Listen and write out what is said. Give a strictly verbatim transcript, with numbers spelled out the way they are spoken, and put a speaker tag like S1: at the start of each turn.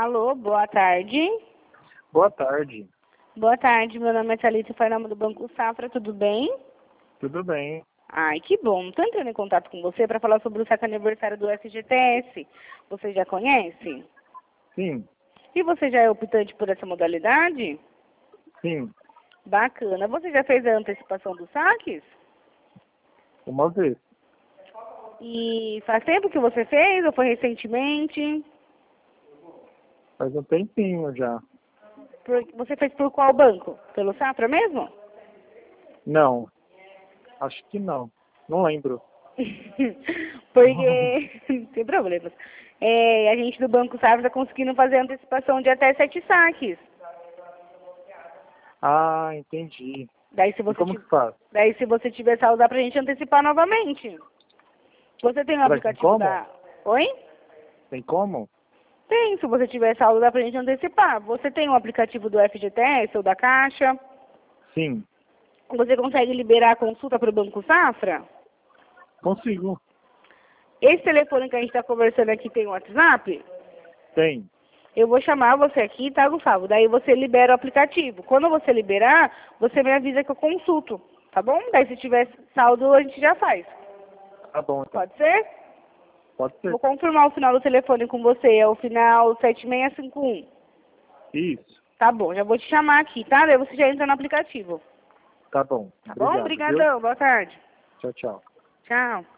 S1: Alô, boa tarde.
S2: Boa tarde.
S1: Boa tarde, meu nome é Thalita Farnama do Banco Safra, tudo bem?
S2: Tudo bem.
S1: Ai, que bom. Estou entrando em contato com você para falar sobre o saque aniversário do F G T S. Você já conhece?
S2: Sim,
S1: E você já é optante por essa modalidade?
S2: sim.
S1: Bacana. Você já fez a antecipação dos saques?
S2: Uma vez.
S1: E faz tempo que você fez ou foi recentemente?
S2: Faz um tempinho já.
S1: Por- você fez por qual banco? Pelo Safra mesmo?
S2: Não. Acho que não. Não lembro.
S1: Porque, não tem problemas. É, a gente do Banco Safra está conseguindo fazer antecipação de até sete saques.
S2: Ah, entendi.
S1: Daí se
S2: E
S1: você,
S2: como
S1: ti-
S2: que faz?
S1: daí, se você tiver saldo, dá pra gente antecipar novamente. Você tem o
S2: Será que tem
S1: aplicativo
S2: como?
S1: da... Oi?
S2: Tem como?
S1: Tem, se você tiver saldo, dá pra gente antecipar. Você tem o aplicativo do F G T S ou da Caixa?
S2: Sim.
S1: Você consegue liberar a consulta para o Banco Safra?
S2: Consigo.
S1: Esse telefone que a gente está conversando aqui tem o WhatsApp?
S2: Tem.
S1: Eu vou chamar você aqui, tá, Gustavo? Daí você libera o aplicativo. Quando você liberar, você me avisa que eu consulto, tá bom? Daí se tiver saldo, a gente já faz.
S2: Tá bom, então.
S1: Pode ser?
S2: Pode ser.
S1: Vou confirmar o final do telefone com você. É o final sete seis cinco um.
S2: Isso.
S1: Tá bom, já vou te chamar aqui, tá? Daí você já entra no aplicativo.
S2: Tá bom.
S1: Tá bom?
S2: Obrigado, viu?
S1: Obrigadão. Boa tarde.
S2: Tchau, tchau.
S1: Tchau.